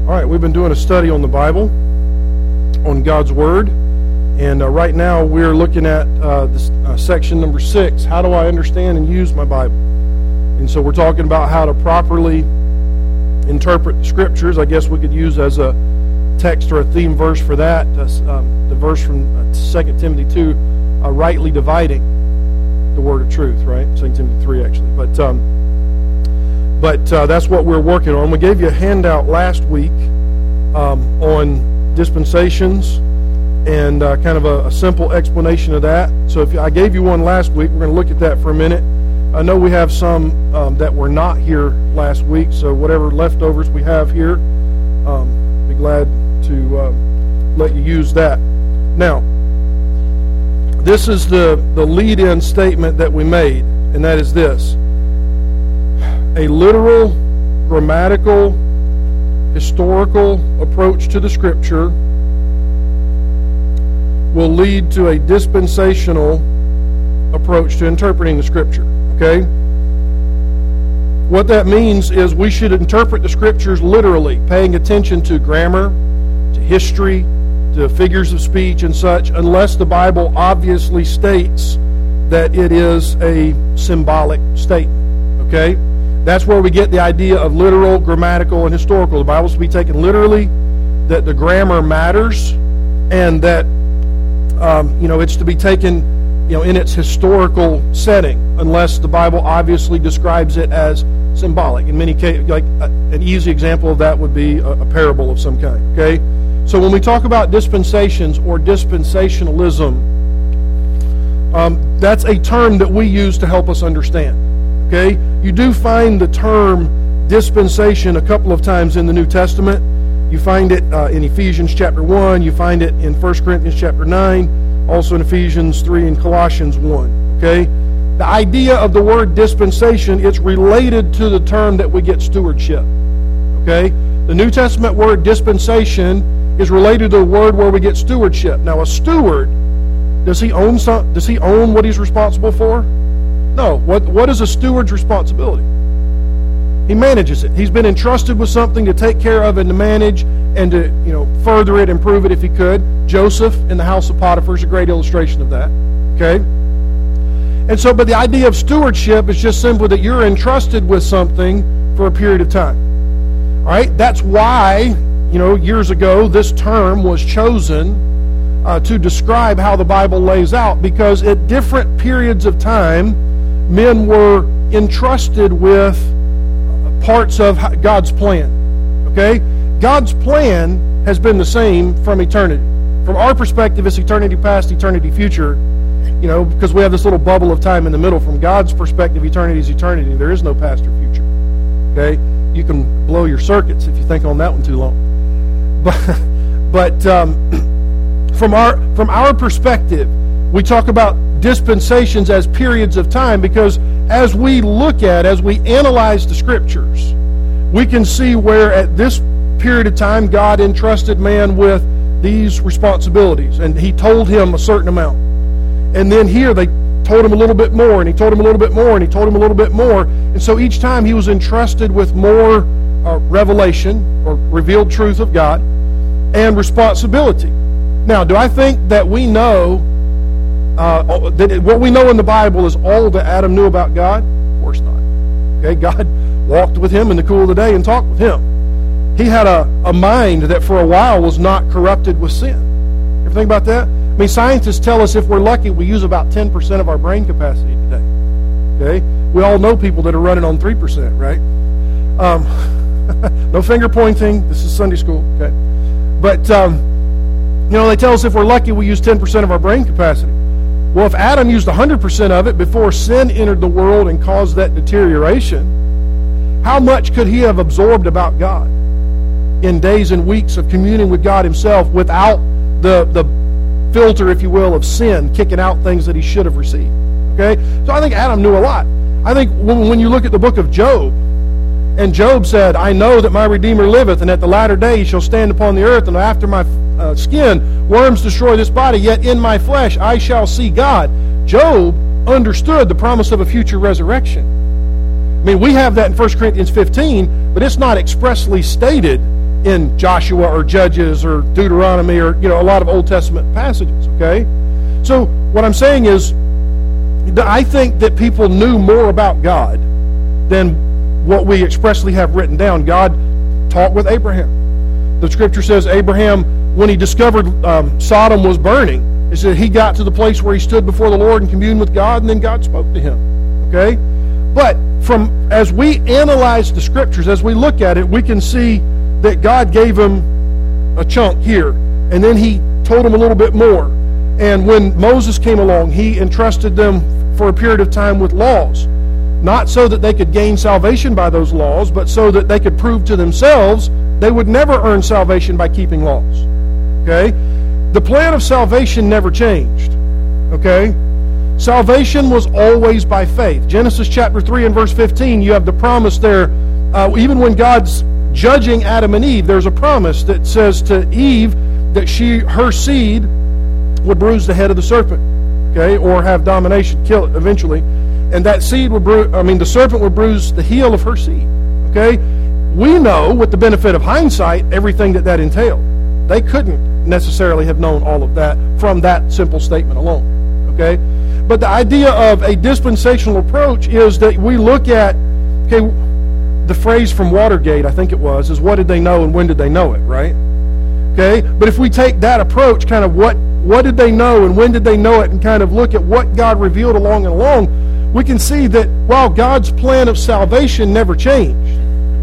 All right, we've been doing a study on the Bible, on God's Word, and right now we're looking at this, section number 6, how do I understand and use my Bible? And so we're talking about how to properly interpret the Scriptures. I guess we could use as a text or a theme verse for that, the verse from 2 Timothy 2, rightly dividing the Word of truth, right? 2 Timothy 3, actually. But that's what we're working on. We gave you a handout last week on dispensations and kind of a simple explanation of that. So if I gave you one last week, we're going to look at that for a minute. I know we have some that were not here last week, so whatever leftovers we have here, be glad to let you use that. Now, this is the lead-in statement that we made, and that is this. A literal, grammatical, historical approach to the Scripture will lead to a dispensational approach to interpreting the Scripture. Okay? What that means is we should interpret the Scriptures literally, paying attention to grammar, to history, to figures of speech and such, unless the Bible obviously states that it is a symbolic statement. Okay? That's where we get the idea of literal, grammatical, and historical. The Bible's to be taken literally, that the grammar matters, and that it's to be taken in its historical setting, unless the Bible obviously describes it as symbolic. In many cases, like an easy example of that would be a parable of some kind. Okay, so when we talk about dispensations or dispensationalism, that's a term that we use to help us understand. Okay, you do find the term dispensation a couple of times in the New Testament. You find it in Ephesians chapter 1. You find it in 1 Corinthians chapter 9. Also in Ephesians 3 and Colossians 1. Okay, the idea of the word dispensation, it's related to the term that we get stewardship. Okay, the New Testament word dispensation is related to the word where we get stewardship. Now, a steward, does he own what he's responsible for? No. What is a steward's responsibility? He manages it. He's been entrusted with something to take care of and to manage and to further it, improve it if he could. Joseph in the house of Potiphar is a great illustration of that. Okay? And so, but the idea of stewardship is just simply that you're entrusted with something for a period of time. All right? That's why, years ago, this term was chosen to describe how the Bible lays out, because at different periods of time, men were entrusted with parts of God's plan. Okay? God's plan has been the same from eternity. From our perspective, it's eternity past, eternity future, because we have this little bubble of time in the middle. From God's perspective, eternity is eternity. There is no past or future. Okay? You can blow your circuits if you think on that one too long. But from our perspective, we talk about dispensations as periods of time, because as we analyze the Scriptures, we can see where at this period of time God entrusted man with these responsibilities, and he told him a certain amount. And then here they told him a little bit more, and he told him a little bit more, and he told him a little bit more. And so each time he was entrusted with more revelation or revealed truth of God and responsibility. Now, do I think that we know that what we know in the Bible is all that Adam knew about God? Of course not. Okay, God walked with him in the cool of the day and talked with him. He had a mind that for a while was not corrupted with sin. Ever think about that? I mean, scientists tell us if we're lucky, we use about 10% of our brain capacity today. Okay, we all know people that are running on 3%, right? No finger pointing. This is Sunday school. Okay, but they tell us if we're lucky, we use 10% of our brain capacity. Well, if Adam used 100% of it before sin entered the world and caused that deterioration, how much could he have absorbed about God in days and weeks of communing with God himself without the filter, if you will, of sin kicking out things that he should have received? Okay? So I think Adam knew a lot. I think when you look at the book of Job, and Job said, I know that my Redeemer liveth, and at the latter day he shall stand upon the earth, and after my skin worms destroy this body, yet in my flesh I shall see God. Job understood the promise of a future resurrection. I mean, we have that in 1 Corinthians 15, but it's not expressly stated in Joshua or Judges or Deuteronomy or, a lot of Old Testament passages, okay? So what I'm saying is, I think that people knew more about God than what we expressly have written down. God talked with Abraham. The Scripture says Abraham, when he discovered Sodom was burning, it said he got to the place where he stood before the Lord and communed with God, and then God spoke to him, okay? But as we analyze the Scriptures, as we look at it, we can see that God gave him a chunk here, and then he told him a little bit more. And when Moses came along, he entrusted them for a period of time with laws, not so that they could gain salvation by those laws, but so that they could prove to themselves they would never earn salvation by keeping laws. Okay? The plan of salvation never changed. Okay? Salvation was always by faith. Genesis chapter 3 and verse 15, you have the promise there. Even when God's judging Adam and Eve, there's a promise that says to Eve that her seed would bruise the head of the serpent, okay, or have domination, kill it eventually, and that seed would the serpent would bruise the heel of her seed, okay. We know, with the benefit of hindsight, everything that entailed. They couldn't necessarily have known all of that from that simple statement alone, okay. But the idea of a dispensational approach is that we look at, okay, the phrase from Watergate, I think it was, is what did they know and when did they know it, right? Okay, but if we take that approach, kind of what did they know and when did they know it, and kind of look at what God revealed along, we can see that while God's plan of salvation never changed,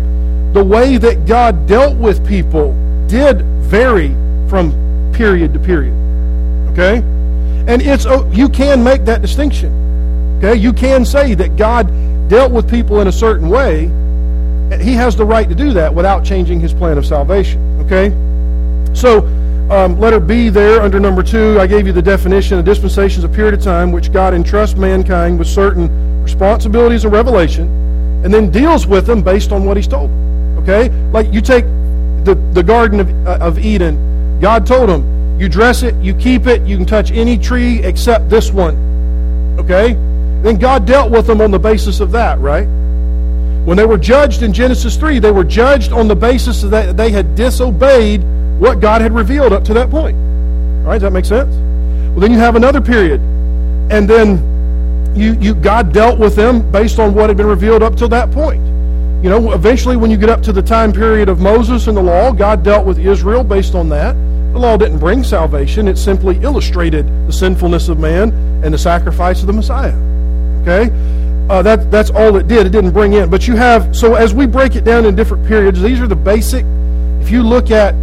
the way that God dealt with people did vary from period to period. Okay? And you can make that distinction. Okay? You can say that God dealt with people in a certain way. He has the right to do that without changing his plan of salvation. Okay? So, letter B there, under number 2, I gave you the definition. A dispensation is a period of time which God entrusts mankind with certain responsibilities and revelation, and then deals with them based on what he's told them. Okay? Like you take the Garden of Eden. God told him, you dress it, you keep it, you can touch any tree except this one. Okay? Then God dealt with them on the basis of that, right? When they were judged in Genesis 3, they were judged on the basis that they had disobeyed what God had revealed up to that point. All right, does that make sense? Well, then you have another period, and then God dealt with them based on what had been revealed up till that point. Eventually when you get up to the time period of Moses and the law, God dealt with Israel based on that. The law didn't bring salvation. It simply illustrated the sinfulness of man and the sacrifice of the Messiah. Okay? That's all it did. It didn't bring in. But so as we break it down in different periods, these are the basic. If you look at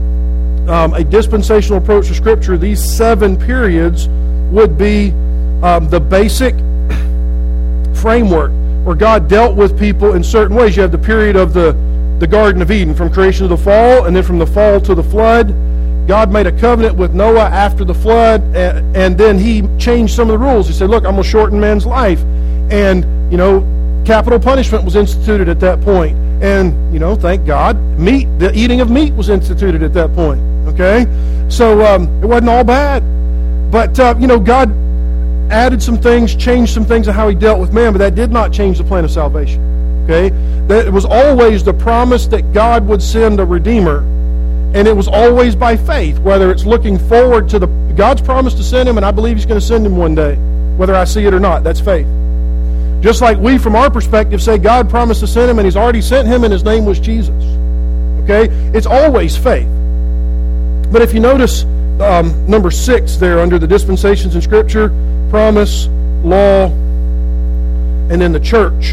a dispensational approach to Scripture, these 7 periods would be the basic framework where God dealt with people in certain ways. You have the period of the Garden of Eden, from creation to the fall, and then from the fall to the flood. God made a covenant with Noah after the flood, and then he changed some of the rules. He said, look, I'm going to shorten man's life. And, capital punishment was instituted at that point. And, thank God, the eating of meat was instituted at that point. Okay? So it wasn't all bad. But, God added some things, changed some things of how he dealt with man, but that did not change the plan of salvation. Okay? That it was always the promise that God would send a Redeemer, and it was always by faith, whether it's looking forward to God's promise to send him, and I believe he's going to send him one day, whether I see it or not. That's faith. Just like we, from our perspective, say God promised to send him, and he's already sent him, and his name was Jesus. Okay? It's always faith. But if you notice number 6 there under the dispensations in Scripture, promise, law, and then the church.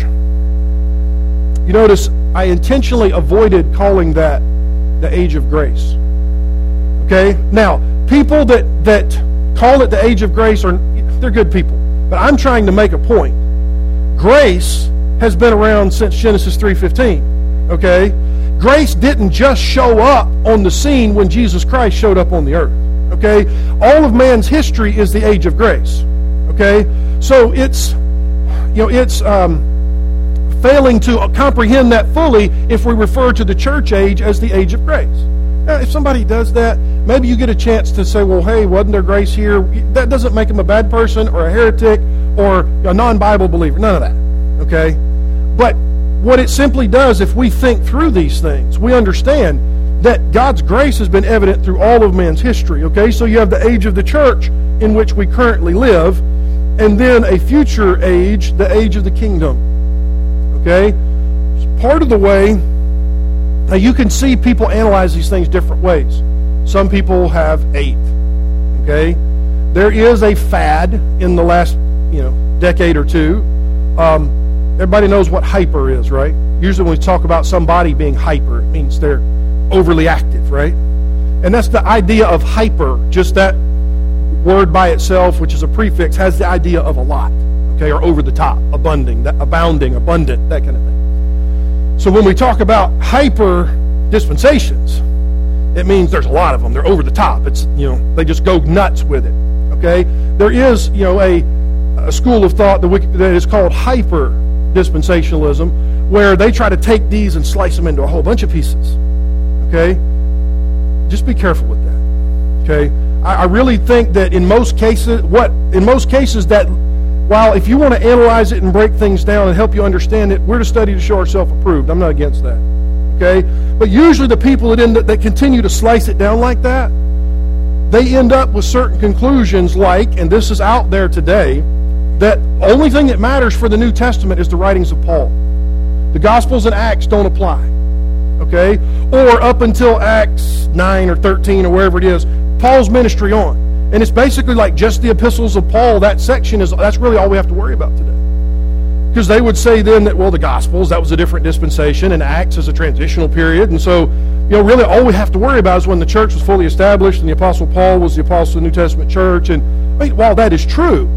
You notice I intentionally avoided calling that the age of grace. Okay? Now, people that call it the age of grace, they're good people. But I'm trying to make a point. Grace has been around since Genesis 3:15. Okay? Grace didn't just show up on the scene when Jesus Christ showed up on the earth. Okay? All of man's history is the age of grace. Okay? So it's failing to comprehend that fully if we refer to the church age as the age of grace. Now, if somebody does that, maybe you get a chance to say, well, hey, wasn't there grace here? That doesn't make them a bad person or a heretic or a non-Bible believer. None of that. Okay? But what it simply does, if we think through these things, we understand that God's grace has been evident through all of man's history. Okay, so you have the age of the church in which we currently live, and then a future age, the age of the kingdom. Okay, part of the way, now you can see people analyze these things different ways. Some people have 8. Okay, there is a fad in the last decade or two. Everybody knows what hyper is, right? Usually when we talk about somebody being hyper, it means they're overly active, right? And that's the idea of hyper. Just that word by itself, which is a prefix, has the idea of a lot, okay, or over the top, abounding, abundant, that kind of thing. So when we talk about hyper dispensations, it means there's a lot of them. They're over the top. It's they just go nuts with it. Okay, there is a school of thought that is called hyper dispensationalism, where they try to take these and slice them into a whole bunch of pieces. Okay, just be careful with that. Okay, I really think that in most cases that while if you want to analyze it and break things down and help you understand it, we're to study to show ourselves approved. I'm not against that. Okay, but usually the people that continue to slice it down like that, they end up with certain conclusions like, and this is out there today, that the only thing that matters for the New Testament is the writings of Paul. The Gospels and Acts don't apply. Okay? Or up until Acts 9 or 13 or wherever it is, Paul's ministry on. And it's basically like just the epistles of Paul. That section that's really all we have to worry about today. Because they would say then that, well, the Gospels, that was a different dispensation, and Acts is a transitional period. And so, really all we have to worry about is when the church was fully established and the Apostle Paul was the apostle of the New Testament church. And while that is true,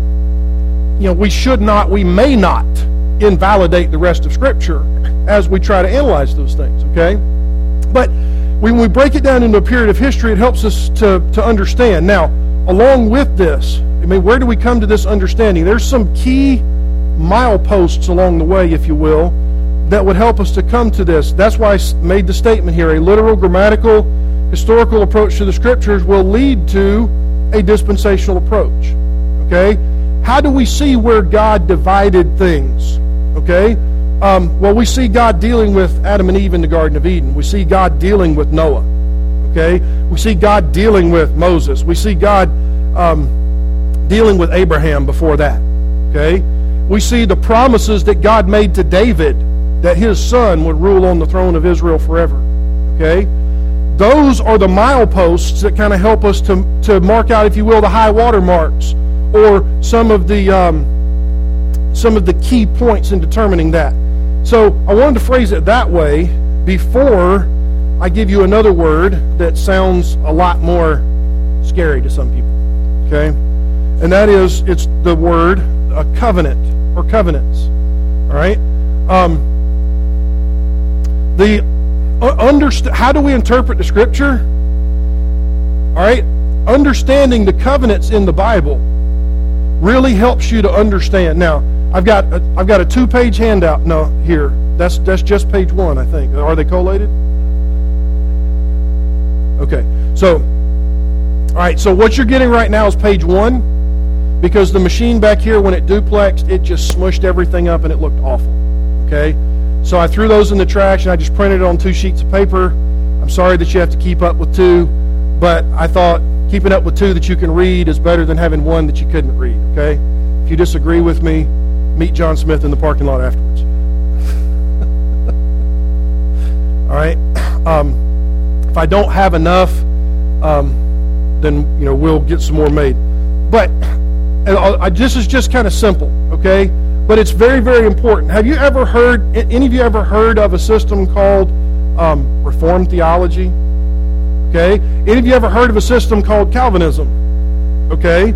we may not invalidate the rest of Scripture as we try to analyze those things, okay? But when we break it down into a period of history, it helps us to understand. Now, along with this, where do we come to this understanding? There's some key mileposts along the way, if you will, that would help us to come to this. That's why I made the statement here. A literal, grammatical, historical approach to the Scriptures will lead to a dispensational approach, okay? How do we see where God divided things? Okay? Well, we see God dealing with Adam and Eve in the Garden of Eden. We see God dealing with Noah. Okay? We see God dealing with Moses. We see God dealing with Abraham before that. Okay? We see the promises that God made to David that his son would rule on the throne of Israel forever. Okay? Those are the mileposts that kind of help us to mark out, if you will, the high water marks, or some of the key points in determining that. So I wanted to phrase it that way before I give you another word that sounds a lot more scary to some people. Okay? And that is, it's the word a covenant or covenants. All right? How do we interpret the Scripture? All right? Understanding the covenants in the Bible really helps you to understand. Now, I've got a 2-page handout. No, here. That's just page 1, I think. Are they collated? Okay. So, all right. So what you're getting right now is page 1, because the machine back here, when it duplexed, it just smushed everything up and it looked awful. Okay. So I threw those in the trash and I just printed it on 2 sheets of paper. I'm sorry that you have to keep up with 2, but I thought keeping up with 2 that you can read is better than having 1 that you couldn't read, okay? If you disagree with me, meet John Smith in the parking lot afterwards. All right? If I don't have enough, then, we'll get some more made. But this is just kind of simple, okay? But it's very, very important. Have you ever heard, any of you ever heard of a system called Reformed theology? Okay? Any of you ever heard of a system called Calvinism? Okay?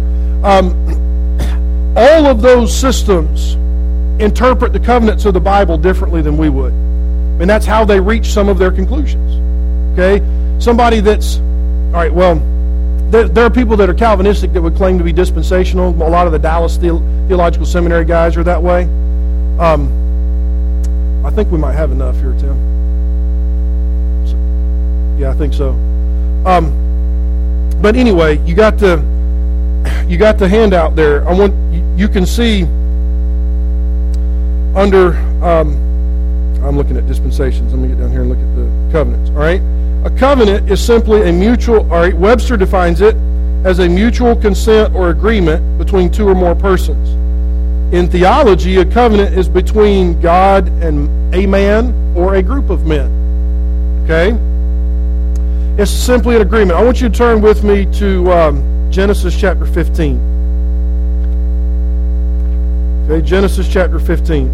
All of those systems interpret the covenants of the Bible differently than we would. And that's how they reach some of their conclusions. Okay? Somebody that's, all right, well, there are people that are Calvinistic that would claim to be dispensational. A lot of the Dallas Theological Seminary guys are that way. I think we might have enough here, Tim. Yeah, I think so. But anyway, you got the handout there. You can see under I'm looking at dispensations. Let me get down here and look at the covenants. All right. A covenant is simply a mutual, or Webster defines it as a mutual consent or agreement between two or more persons. In theology, a covenant is between God and a man or a group of men. Okay? It's simply an agreement. I want you to turn with me to Genesis chapter 15. Okay, Genesis chapter 15.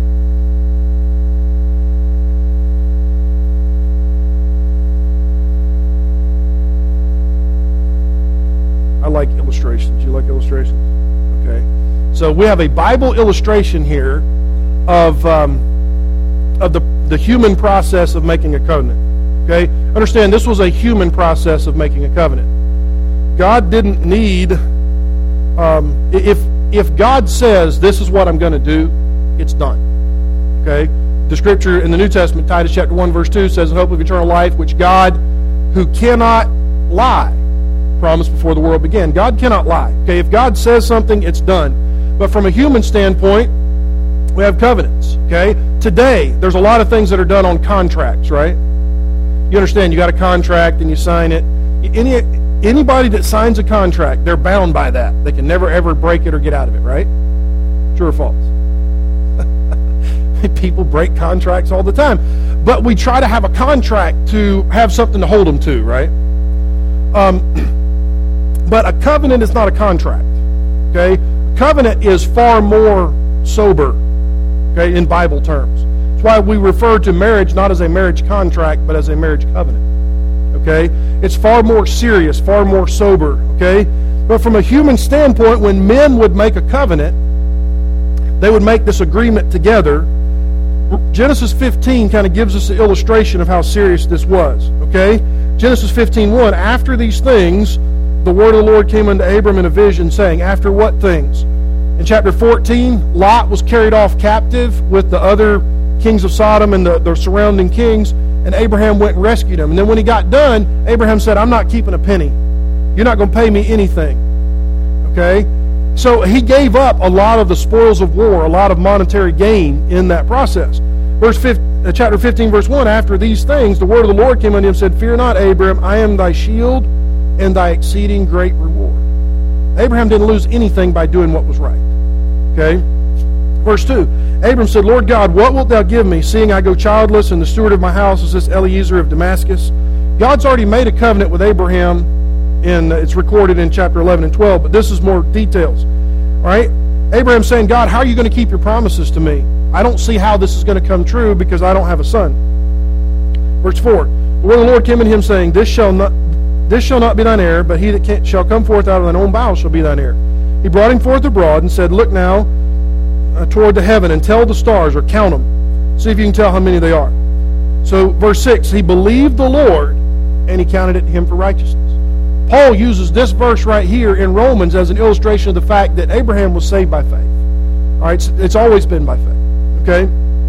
I like illustrations. You like illustrations? Okay. So we have a Bible illustration here of the human process of making a covenant. Okay? Understand, this was a human process of making a covenant. God didn't need, if God says, this is what I'm going to do, it's done. Okay? The scripture in the New Testament, Titus chapter 1, verse 2, says, in hope of eternal life, which God, who cannot lie, promised before the world began. God cannot lie. Okay? If God says something, it's done. But from a human standpoint, we have covenants. Okay? Today, there's a lot of things that are done on contracts, right? You understand, you got a contract and you sign it. Anybody that signs a contract, they're bound by that. They can never ever break it or get out of it, right? True or false? People break contracts all the time. But we try to have a contract to have something to hold them to, right? But a covenant is not a contract. Okay? A covenant is far more sober, okay, in Bible terms. That's why we refer to marriage not as a marriage contract, but as a marriage covenant. Okay? It's far more serious, far more sober. Okay? But from a human standpoint, when men would make a covenant, they would make this agreement together. Genesis 15 kind of gives us an illustration of how serious this was. Okay? Genesis 15:1, after these things, the word of the Lord came unto Abram in a vision, saying, after what things? In chapter 14, Lot was carried off captive with the other kings of Sodom and the surrounding kings, and Abraham went and rescued him. And then when he got done, Abraham said, I'm not keeping a penny. You're not going to pay me anything. Okay? So he gave up a lot of the spoils of war, a lot of monetary gain in that process. Chapter 15, verse 1, after these things, the word of the Lord came unto him and said, fear not, Abram, I am thy shield and thy exceeding great reward. Abraham didn't lose anything by doing what was right. Okay? Verse 2, Abram said, Lord God, what wilt thou give me, seeing I go childless, and the steward of my house is this Eliezer of Damascus? God's already made a covenant with Abraham, and it's recorded in chapter 11 and 12, but this is more details. All right? Abraham's saying, God, how are you going to keep your promises to me? I don't see how this is going to come true because I don't have a son. Verse 4, the word of the Lord came unto him, saying, This shall not be thine heir, but he that shall come forth out of thine own bowels shall be thine heir. He brought him forth abroad and said, Look now toward the heaven and tell the stars, or count them. See if you can tell how many they are. So verse 6, he believed the Lord, and he counted it to him for righteousness. Paul uses this verse right here in Romans as an illustration of the fact that Abraham was saved by faith. All right, it's always been by faith. Okay?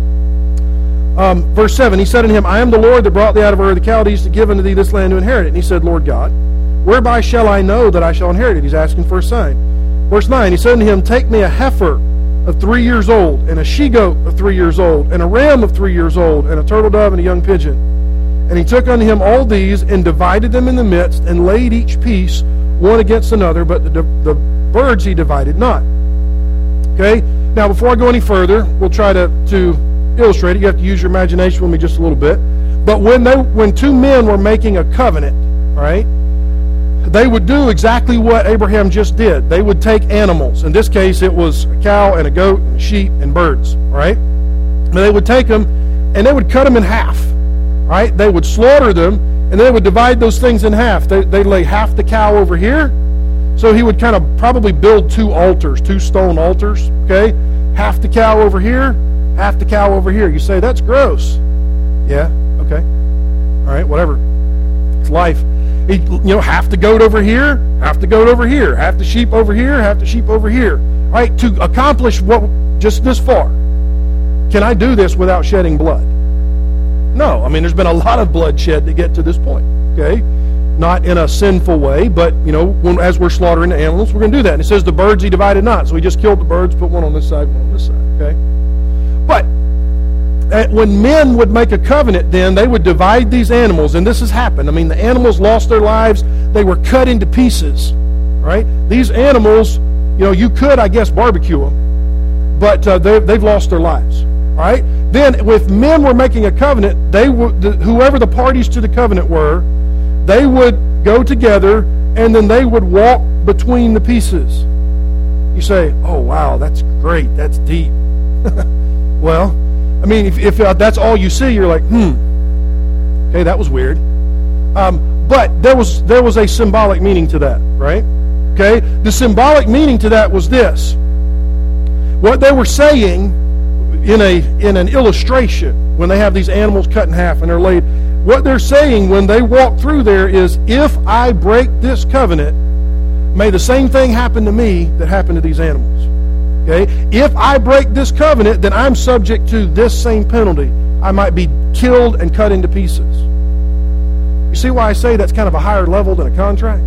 Verse 7, he said unto him, I am the Lord that brought thee out of Ur of the Chaldees to give unto thee this land to inherit it. And he said, Lord God, whereby shall I know that I shall inherit it? He's asking for a sign. Verse 9, he said unto him, Take me a heifer of 3 years old, and a she-goat of 3 years old, and a ram of 3 years old, and a turtle dove and a young pigeon. And he took unto him all these, and divided them in the midst, and laid each piece one against another, but the birds he divided not. Okay? Now, before I go any further, we'll try to illustrate it. You have to use your imagination with me just a little bit. But when two men were making a covenant, all right, they would do exactly what Abraham just did. They would take animals. In this case, it was a cow and a goat and sheep and birds, all right? And they would take them, and they would cut them in half, all right? They would slaughter them, and they would divide those things in half. They'd lay half the cow over here. So he would kind of probably build two stone altars, okay? Half the cow over here, half the cow over here. You say, that's gross. Yeah, okay. All right, whatever. It's life. Half the goat over here, half the goat over here, half the sheep over here, half the sheep over here. All right, to accomplish just this far. Can I do this without shedding blood? No. I mean, there's been a lot of bloodshed to get to this point, okay? Not in a sinful way, but, as we're slaughtering the animals, we're going to do that. And it says the birds he divided not. So he just killed the birds, put one on this side, one on this side, okay? But when men would make a covenant, then they would divide these animals, and this has happened. I mean, the animals lost their lives. They were cut into pieces, right? These animals, you could, I guess, barbecue them, but they've lost their lives, right? Then, if men were making a covenant, whoever the parties to the covenant were, they would go together, and then they would walk between the pieces. You say, "Oh, wow, that's great. That's deep." Well, I mean, if that's all you see, you're like, okay, that was weird. But there was a symbolic meaning to that, right? Okay, the symbolic meaning to that was this: what they were saying in an illustration when they have these animals cut in half and they're laid. What they're saying when they walk through there is, if I break this covenant, may the same thing happen to me that happened to these animals. Okay? If I break this covenant, then I'm subject to this same penalty. I might be killed and cut into pieces. You see why I say that's kind of a higher level than a contract?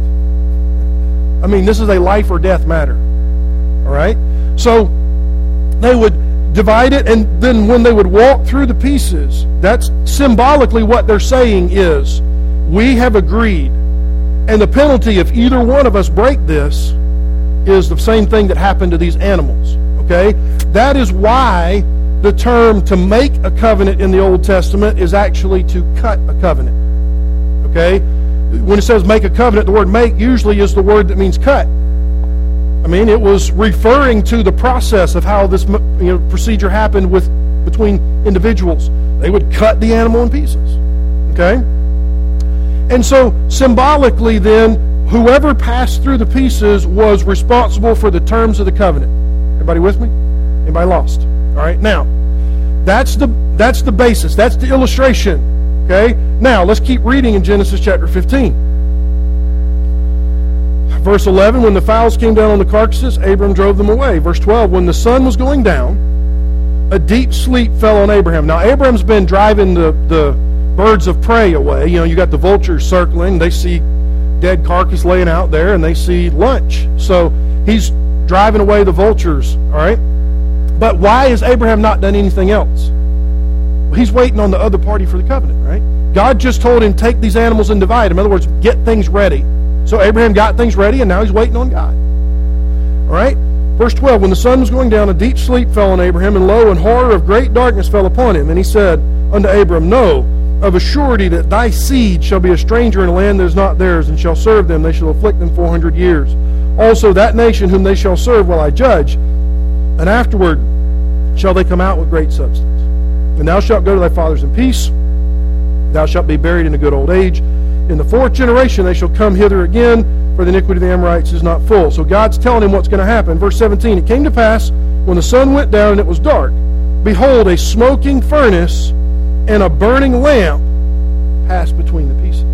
I mean, this is a life or death matter. All right? So they would divide it, and then when they would walk through the pieces, that's symbolically what they're saying is, we have agreed, and the penalty if either one of us break this is the same thing that happened to these animals. Okay? That is why the term to make a covenant in the Old Testament is actually to cut a covenant. Okay? When it says make a covenant, the word make usually is the word that means cut. I mean, it was referring to the process of how this procedure happened between individuals. They would cut the animal in pieces. Okay? And so, symbolically then, whoever passed through the pieces was responsible for the terms of the covenant. Everybody with me? Anybody lost? All right, now, that's the basis. That's the illustration. Okay? Now, let's keep reading in Genesis chapter 15. Verse 11, when the fowls came down on the carcasses, Abram drove them away. Verse 12, when the sun was going down, a deep sleep fell on Abraham. Now, Abram's been driving the birds of prey away. You got the vultures circling. They see dead carcass laying out there, and they see lunch. So he's driving away the vultures, all right? But why has Abraham not done anything else? Well, he's waiting on the other party for the covenant, right? God just told him, take these animals and divide them. In other words, get things ready. So Abraham got things ready, and now he's waiting on God. All right? Verse 12, when the sun was going down, a deep sleep fell on Abraham, and lo, and horror of great darkness fell upon him. And he said unto Abram, know of a surety that thy seed shall be a stranger in a land that is not theirs, and shall serve them. They shall afflict them 400 years. Also that nation whom they shall serve will I judge, and afterward shall they come out with great substance. And thou shalt go to thy fathers in peace. Thou shalt be buried in a good old age. In the fourth generation they shall come hither again, for the iniquity of the Amorites is not full. So God's telling him what's going to happen. Verse 17, it came to pass, when the sun went down and it was dark, behold, a smoking furnace and a burning lamp passed between the pieces.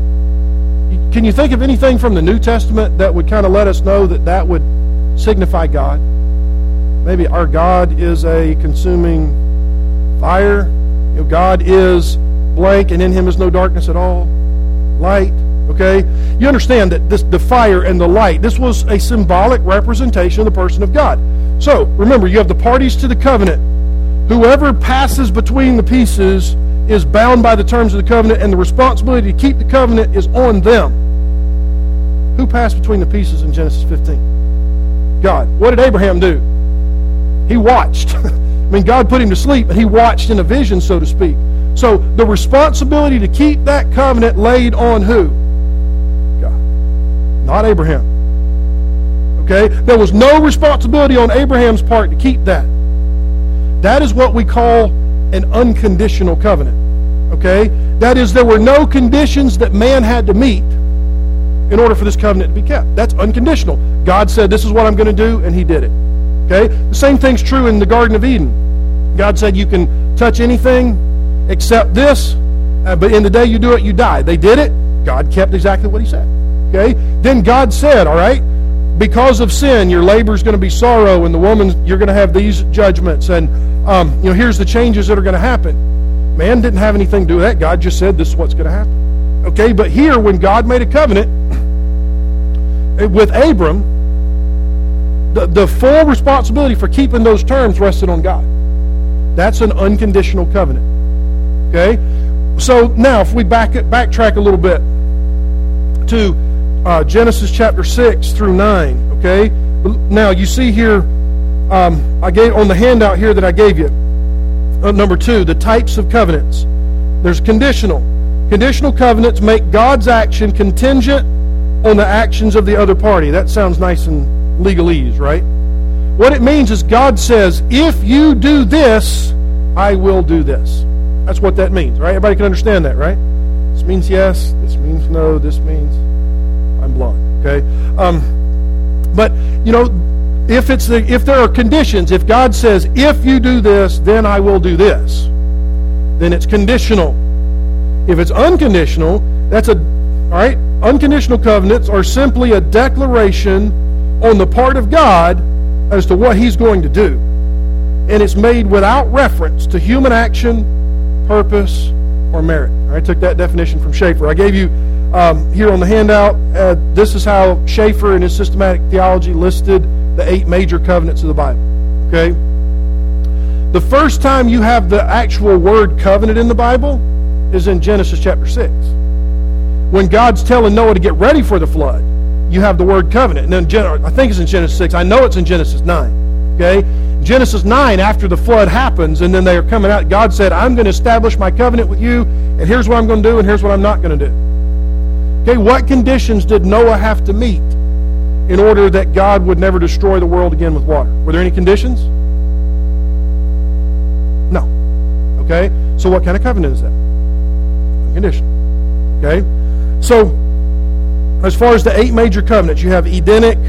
Can you think of anything from the New Testament that would kind of let us know that would signify God? Maybe our God is a consuming fire. God is blank, and in him is no darkness at all. Light. Okay? You understand that the fire and the light, this was a symbolic representation of the person of God. So, remember, you have the parties to the covenant. Whoever passes between the pieces is bound by the terms of the covenant, and the responsibility to keep the covenant is on them. Who passed between the pieces in Genesis 15? God. What did Abraham do? He watched. I mean, God put him to sleep, and he watched in a vision, so to speak. So the responsibility to keep that covenant laid on who? God. Not Abraham. Okay? There was no responsibility on Abraham's part to keep that. That is what we call an unconditional covenant. Okay? That is, there were no conditions that man had to meet in order for this covenant to be kept. That's unconditional. God said, this is what I'm going to do, and he did it. Okay? The same thing's true in the Garden of Eden. God said, you can touch anything except this, but in the day you do it, you die. They did it. God kept exactly what he said. Okay? Then God said, all right, because of sin, your labor is going to be sorrow, and the woman, you're going to have these judgments, and here's the changes that are going to happen. Man didn't have anything to do with that. God just said, this is what's going to happen. Okay? But here, when God made a covenant with Abram, the full responsibility for keeping those terms rested on God. That's an unconditional covenant. Okay? So now, if we backtrack a little bit to Genesis chapter 6 through 9, okay? Now, you see here, I gave on the handout here that I gave you, number 2, the types of covenants. There's conditional. Conditional covenants make God's action contingent on the actions of the other party. That sounds nice and legalese, right? What it means is God says, if you do this, I will do this. That's what that means, right? Everybody can understand that, right? This means yes, this means no, this means I'm blind, okay? But, you know, if there are conditions, if God says, if you do this, then I will do this, then it's conditional. If it's unconditional, all right? Unconditional covenants are simply a declaration on the part of God as to what He's going to do. And it's made without reference to human action, purpose, or merit. I took that definition from Schaeffer. I gave you here on the handout, this is how Schaeffer in his systematic theology listed the 8 major covenants of the Bible. Okay? The first time you have the actual word covenant in the Bible is in Genesis chapter 6. When God's telling Noah to get ready for the flood, you have the word covenant. And then I think it's in Genesis 6. I know it's in Genesis 9. Okay? Genesis 9, after the flood happens, and then they are coming out, God said, I'm going to establish my covenant with you, and here's what I'm going to do, and here's what I'm not going to do. Okay, what conditions did Noah have to meet in order that God would never destroy the world again with water? Were there any conditions? No. Okay, so what kind of covenant is that? Unconditional. Okay, so as far as the 8 major covenants, you have Edenic.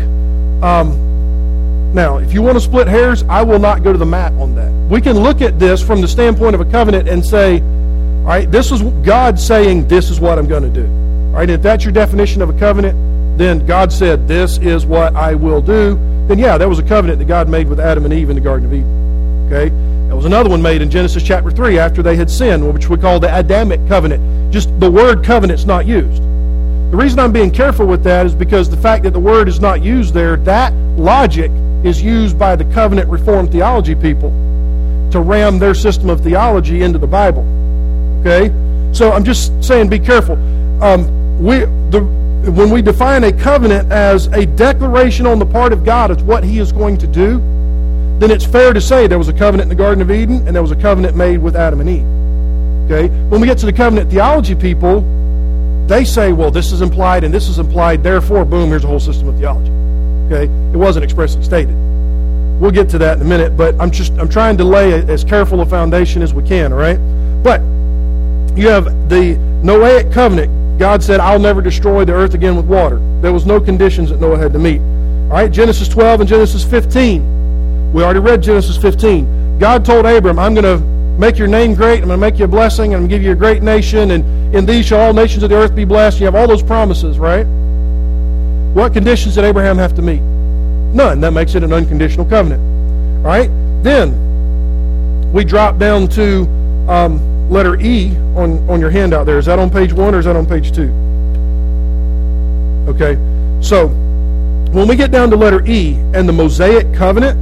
Now, if you want to split hairs, I will not go to the mat on that. We can look at this from the standpoint of a covenant and say, all right, this is God saying, this is what I'm going to do. All right, if that's your definition of a covenant, then God said, this is what I will do. Then yeah, that was a covenant that God made with Adam and Eve in the Garden of Eden. Okay? There was another one made in Genesis chapter 3 after they had sinned, which we call the Adamic covenant. Just the word covenant's not used. The reason I'm being careful with that is because the fact that the word is not used there, that logic is used by the covenant reformed theology people to ram their system of theology into the Bible. Okay? So I'm just saying be careful. When we define a covenant as a declaration on the part of God of what He is going to do, then it's fair to say there was a covenant in the Garden of Eden and there was a covenant made with Adam and Eve. Okay? When we get to the covenant theology people, they say, well, this is implied and this is implied, therefore, boom, here's a whole system of theology. Okay? It wasn't expressly stated. We'll get to that in a minute, but I'm trying to lay as careful a foundation as we can, all right? But you have the Noahic covenant. God said, I'll never destroy the earth again with water. There was no conditions that Noah had to meet. All right, Genesis 12 and Genesis 15. We already read Genesis 15. God told Abram, I'm going to make your name great, I'm going to make you a blessing, I'm going to give you a great nation, and in these shall all nations of the earth be blessed. You have all those promises, right? What conditions did Abraham have to meet? None. That makes it an unconditional covenant. All right? Then, we drop down to letter E on your handout there. Is that on page 1 or is that on page 2? Okay. So, when we get down to letter E and the Mosaic covenant,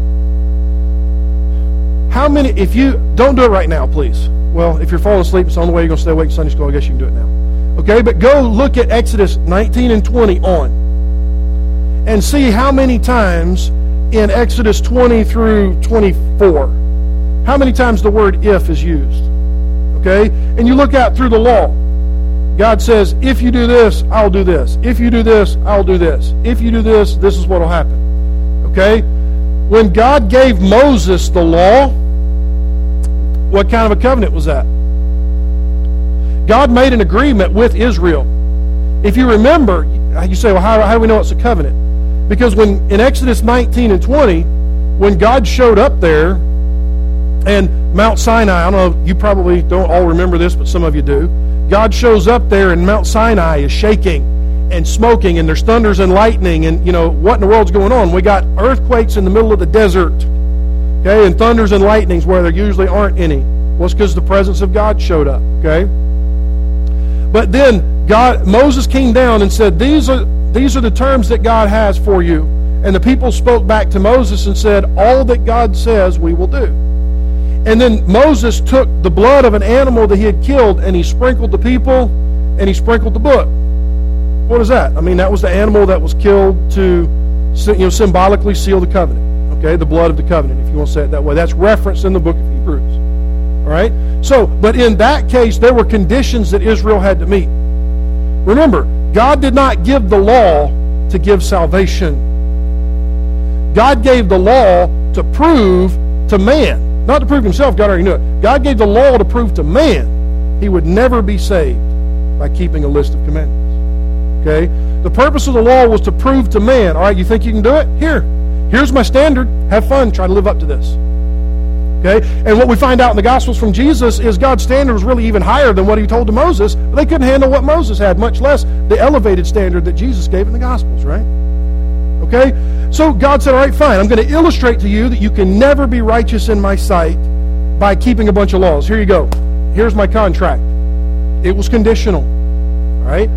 how many, if you, don't do it right now, please. Well, if you're falling asleep, it's on the way you're going to stay awake in Sunday school, I guess you can do it now. Okay, but go look at Exodus 19 and 20 on. And see how many times in Exodus 20 through 24, how many times the word if is used. Okay? And you look out through the law. God says, if you do this, I'll do this. If you do this, I'll do this. If you do this, this is what will happen. Okay? When God gave Moses the law, what kind of a covenant was that? God made an agreement with Israel. If you remember, you say, well, how do we know it's a covenant? Because when in Exodus 19 and 20, when God showed up there, and Mount Sinai, I don't know, you probably don't all remember this, but some of you do. God shows up there, and Mount Sinai is shaking and smoking, and there's thunders and lightning, and, you know, what in the world's going on? We got earthquakes in the middle of the desert, okay, and thunders and lightnings where there usually aren't any. Well, it's because the presence of God showed up, okay? But then Moses came down and said, these are the terms that God has for you. And the people spoke back to Moses and said, all that God says we will do. And then Moses took the blood of an animal that he had killed, and he sprinkled the people, and he sprinkled the book. What is that? I mean, that was the animal that was killed to, symbolically seal the covenant. Okay, the blood of the covenant, if you want to say it that way. That's referenced in the book of Hebrews. All right? So, but in that case, there were conditions that Israel had to meet. Remember, God did not give the law to give salvation. God gave the law to prove to man. Not to prove himself, God already knew it. God gave the law to prove to man he would never be saved by keeping a list of commandments. Okay? The purpose of the law was to prove to man, all right, you think you can do it? Here's my standard. Have fun. Try to live up to this. Okay? And what we find out in the Gospels from Jesus is God's standard was really even higher than what he told to Moses, but they couldn't handle what Moses had, much less the elevated standard that Jesus gave in the Gospels, right? Okay? So God said, all right, fine. I'm going to illustrate to you that you can never be righteous in my sight by keeping a bunch of laws. Here you go. Here's my contract. It was conditional. All right?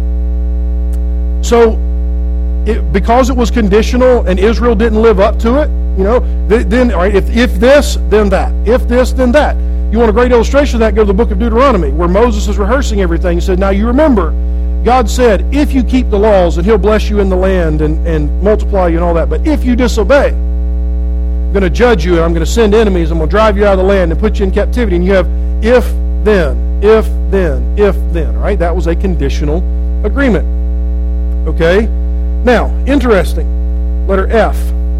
So, because it was conditional and Israel didn't live up to it, then, all right, if this, then that. If this, then that. You want a great illustration of that, go to the book of Deuteronomy, where Moses is rehearsing everything. He said, now you remember, God said, if you keep the laws, and he'll bless you in the land and multiply you and all that. But if you disobey, I'm going to judge you, and I'm going to send enemies, I'm going to drive you out of the land and put you in captivity. And you have if, then, if, then, if, then. All right, that was a conditional agreement. Okay? Now, interesting. Letter F.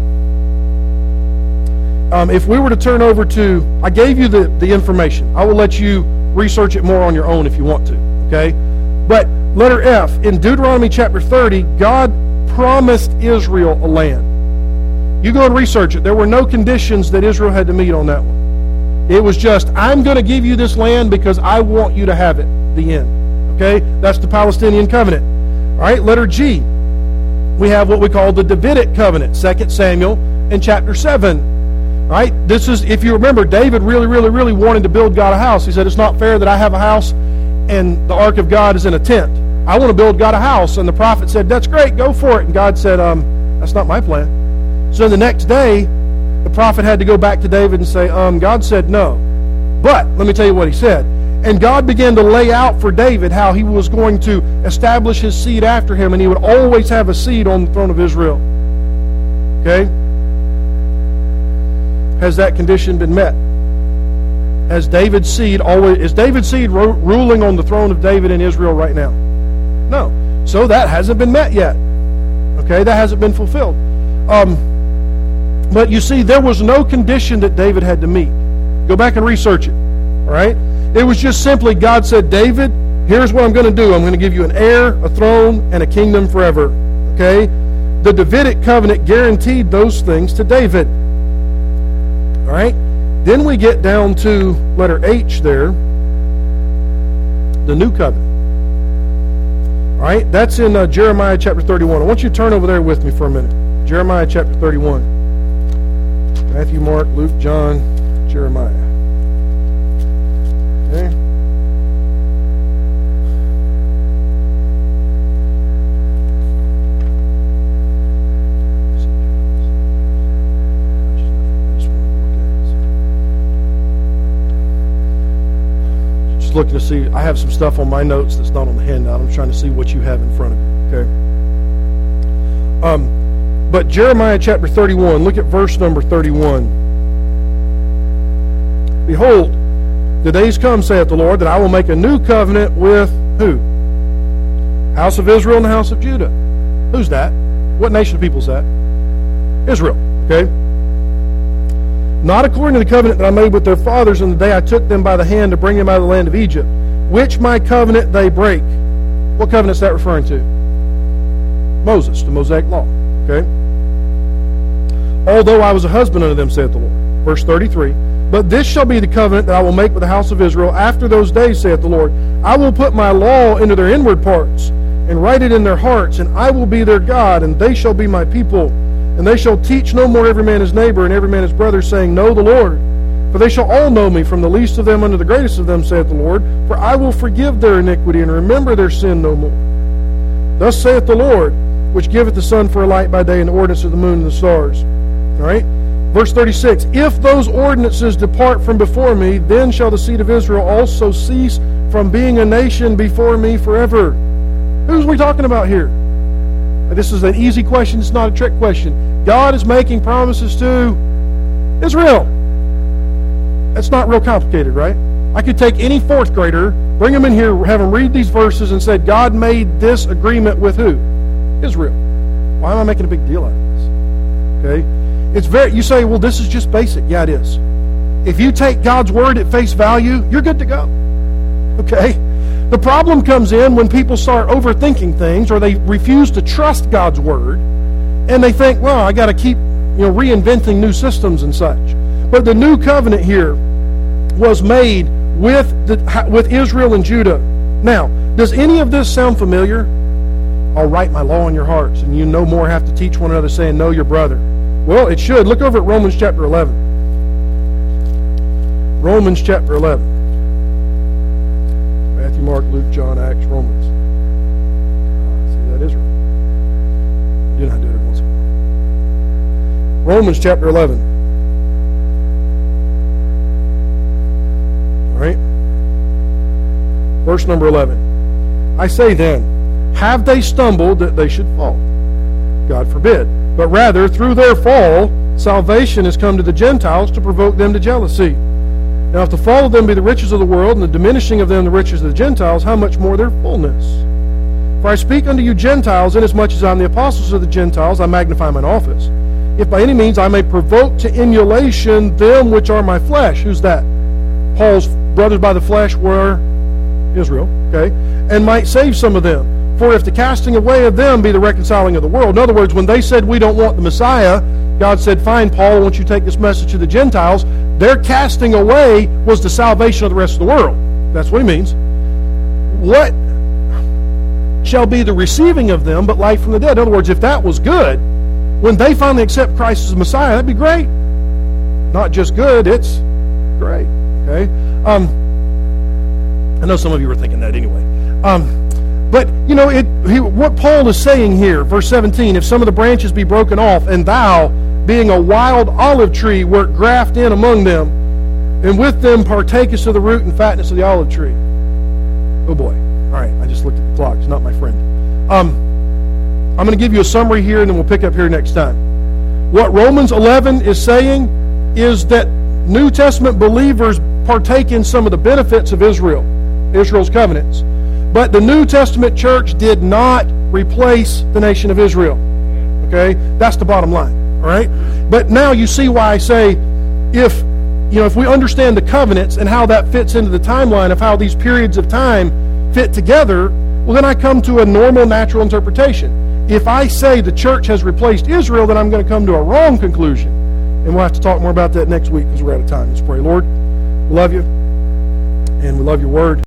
If we were to turn over to, I gave you the information. I will let you research it more on your own if you want to. Okay? But letter F, in Deuteronomy chapter 30, God promised Israel a land. You go and research it. There were no conditions that Israel had to meet on that one. It was just, I'm going to give you this land because I want you to have it. The end. Okay? That's the Palestinian covenant. All right, letter G. We have what we call the Davidic covenant, 2 Samuel in chapter 7. All right, this is, if you remember, David really wanted to build God a house. He said, it's not fair that I have a house and the ark of God is in a tent. I want to build God a house. And the prophet said, that's great, go for it. And God said, that's not my plan. So the next day, the prophet had to go back to David and say, God said no. But, let me tell you what he said. And God began to lay out for David how he was going to establish his seed after him, and he would always have a seed on the throne of Israel. Okay? Has that condition been met? Is David's seed ruling on the throne of David in Israel right now? No. So that hasn't been met yet. Okay, that hasn't been fulfilled. But you see, there was no condition that David had to meet. Go back and research it. All right? It was just simply God said, David, here's what I'm going to do. I'm going to give you an heir, a throne, and a kingdom forever. Okay? The Davidic covenant guaranteed those things to David. All right? Then we get down to letter H there, the new covenant. All right? That's in Jeremiah chapter 31. I want you to turn over there with me for a minute. Jeremiah chapter 31. Matthew, Mark, Luke, John, Jeremiah. Okay? Looking to see, I have some stuff on my notes that's not on the handout. I'm trying to see what you have in front of you. Okay. But Jeremiah chapter 31, look at verse number 31. Behold, the days come, saith the Lord, that I will make a new covenant with who? House of Israel and the house of Judah. Who's that? What nation of people is that? Israel. Okay. Not according to the covenant that I made with their fathers in the day I took them by the hand to bring them out of the land of Egypt, which my covenant they break. What covenant is that referring to? Moses, the Mosaic law. Okay? Although I was a husband unto them, saith the Lord. Verse 33. But this shall be the covenant that I will make with the house of Israel after those days, saith the Lord. I will put my law into their inward parts, and write it in their hearts, and I will be their God, and they shall be my people. And they shall teach no more every man his neighbor and every man his brother, saying, Know the Lord. For they shall all know me, from the least of them unto the greatest of them, saith the Lord. For I will forgive their iniquity and remember their sin no more. Thus saith the Lord, which giveth the sun for a light by day and the ordinance of the moon and the stars. All right? Verse 36, if those ordinances depart from before me, then shall the seed of Israel also cease from being a nation before me forever. Who's we talking about here? This is an easy question. It's not a trick question. God is making promises to Israel. That's not real complicated, right? I could take any fourth grader, bring them in here, have them read these verses and say, God made this agreement with who? Israel. Why am I making a big deal out of this? Okay? You say, well, this is just basic. Yeah, it is. If you take God's word at face value, you're good to go. Okay? The problem comes in when people start overthinking things, or they refuse to trust God's word, and they think, well, I got to keep reinventing new systems and such. But the new covenant here was made with Israel and Judah. Now, does any of this sound familiar? I'll write my law in your hearts, and you no more have to teach one another, saying, know your brother. Well, it should. Look over at Romans chapter 11. Romans chapter 11. Matthew, Mark, Luke, John, Acts, Romans. See, that is right. Do not do it every once in a while. Romans chapter 11. All right? Verse number 11. I say then, have they stumbled that they should fall? God forbid. But rather, through their fall, salvation has come to the Gentiles to provoke them to jealousy. Now, if the fall of them be the riches of the world, and the diminishing of them the riches of the Gentiles, how much more their fullness? For I speak unto you Gentiles, inasmuch as I am the apostles of the Gentiles, I magnify mine office. If by any means I may provoke to emulation them which are my flesh. Who's that? Paul's brothers by the flesh were Israel, okay? And might save some of them. For if the casting away of them be the reconciling of the world. In other words, when they said we don't want the Messiah, God said, fine, Paul, I want you to take this message to the Gentiles. Their casting away was the salvation of the rest of the world. That's what he means. What shall be the receiving of them but life from the dead? In other words, if that was good, when they finally accept Christ as Messiah, that'd be great. Not just good, it's great. Okay? I know some of you were thinking that anyway. But, what Paul is saying here, verse 17, if some of the branches be broken off, and thou, being a wild olive tree, wert grafted in among them, and with them partakest of the root and fatness of the olive tree. Oh boy. All right, I just looked at the clock. It's not my friend. I'm going to give you a summary here, and then we'll pick up here next time. What Romans 11 is saying is that New Testament believers partake in some of the benefits of Israel's covenants. But the New Testament church did not replace the nation of Israel. Okay? That's the bottom line. All right? But now you see why I say if we understand the covenants and how that fits into the timeline of how these periods of time fit together, well, then I come to a normal, natural interpretation. If I say the church has replaced Israel, then I'm going to come to a wrong conclusion. And we'll have to talk more about that next week because we're out of time. Let's pray. Lord, we love you, and we love your word.